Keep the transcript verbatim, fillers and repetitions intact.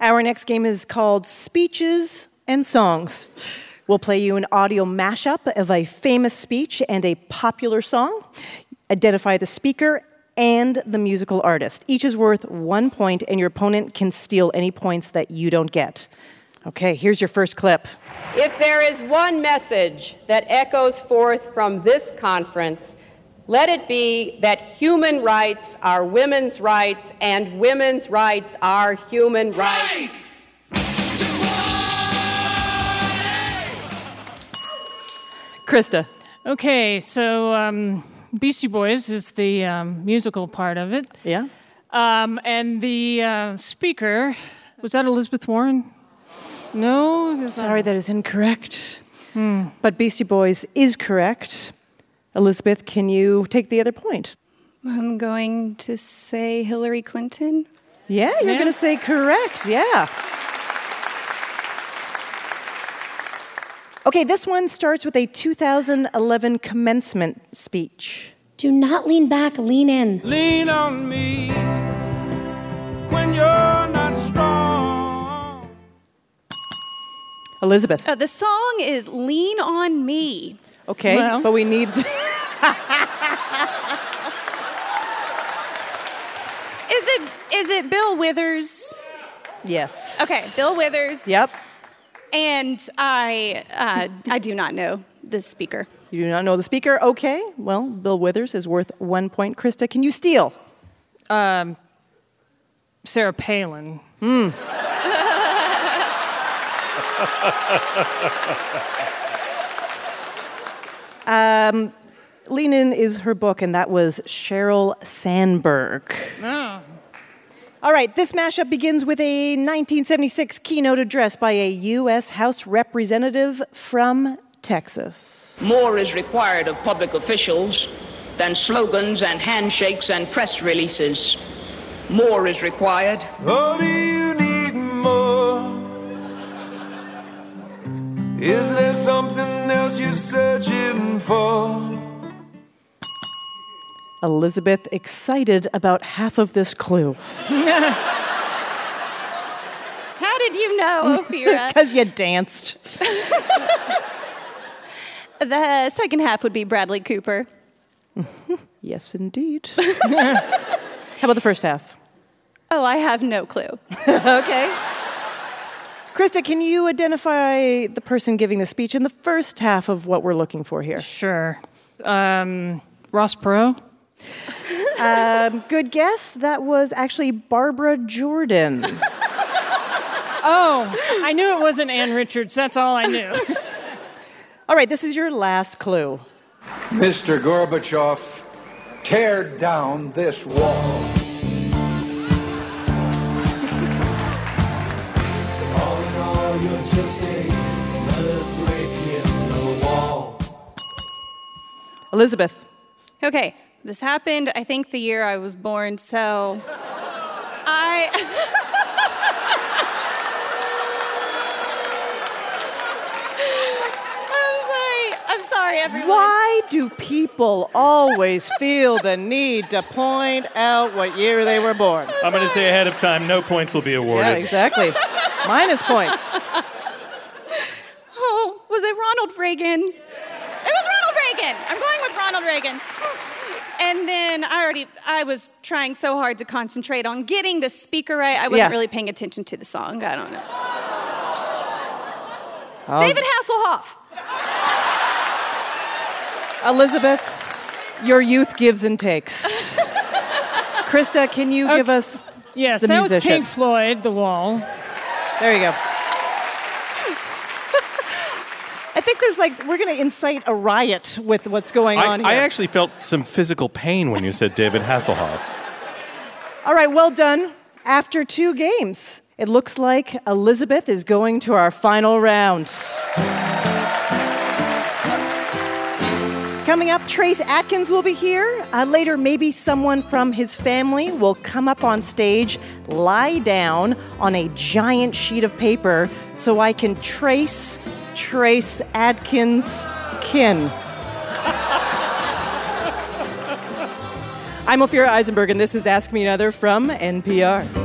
Our next game is called Speeches and Songs. We'll play you an audio mashup of a famous speech and a popular song. Identify the speaker and the musical artist. Each is worth one point, and your opponent can steal any points that you don't get. Okay, here's your first clip. If there is one message that echoes forth from this conference, let it be that human rights are women's rights and women's rights are human rights. Krista. Okay, so um, Beastie Boys is the um, musical part of it. Yeah. Um, and the uh, speaker, was that Elizabeth Warren? No? Sorry, that is incorrect. Hmm. But Beastie Boys is correct. Elizabeth, can you take the other point? I'm going to say Hillary Clinton. Yeah, you're Yeah. going to say correct. Yeah. Okay, this one starts with a two thousand eleven commencement speech. Do not lean back, lean in. Lean on me when you're not strong. Elizabeth. Uh, the song is Lean on Me. Okay, Well. but we need... Is it is it Bill Withers? Yes. Okay, Bill Withers. Yep. And I uh, I do not know the speaker. You do not know the speaker? Okay. Well, Bill Withers is worth one point. Krista, can you steal? Um, Sarah Palin. Hmm. um, Lean In is her book, and that was Sheryl Sandberg. Oh. All right, this mashup begins with a nineteen seventy-six keynote address by a U S House representative from Texas. More is required of public officials than slogans and handshakes and press releases. More is required. Oh, do you need more? Is there something else you're searching for? Elizabeth, excited about half of this clue. How did you know, Ophira? Because you danced. The second half would be Bradley Cooper. Yes, indeed. How about the first half? Oh, I have no clue. Okay. Krista, can you identify the person giving the speech in the first half of what we're looking for here? Sure. Um, Ross Perot? Um, good guess. That was actually Barbara Jordan. Oh, I knew it wasn't Ann Richards. That's all I knew. All right, this is your last clue. Mister Gorbachev, tear down this wall. All in all, you're just another break in the wall. Elizabeth. Okay, this happened, I think, the year I was born, so I... I'm sorry. I'm sorry, everyone. Why do people always feel the need to point out what year they were born? I'm going to say ahead of time, no points will be awarded. Yeah, exactly. Minus points. Oh, was it Ronald Reagan? It was Ronald Reagan. I'm going with Ronald Reagan. And then I already, I was trying so hard to concentrate on getting the speaker right, I wasn't Yeah. really paying attention to the song. I don't know. Oh. David Hasselhoff. Elizabeth, your youth gives and takes. Krista, can you Okay. give us Yes, the that musician? was Pink Floyd, The Wall. There you go. I think there's like, we're going to incite a riot with what's going I, on here. I actually felt some physical pain when you said David Hasselhoff. All right, well done. After two games, it looks like Elizabeth is going to our final round. Coming up, Trace Atkins will be here. Uh, later, maybe someone from his family will come up on stage, lie down on a giant sheet of paper so I can trace Trace Atkins' kin. I'm Ophira Eisenberg, and this is Ask Me Another from N P R.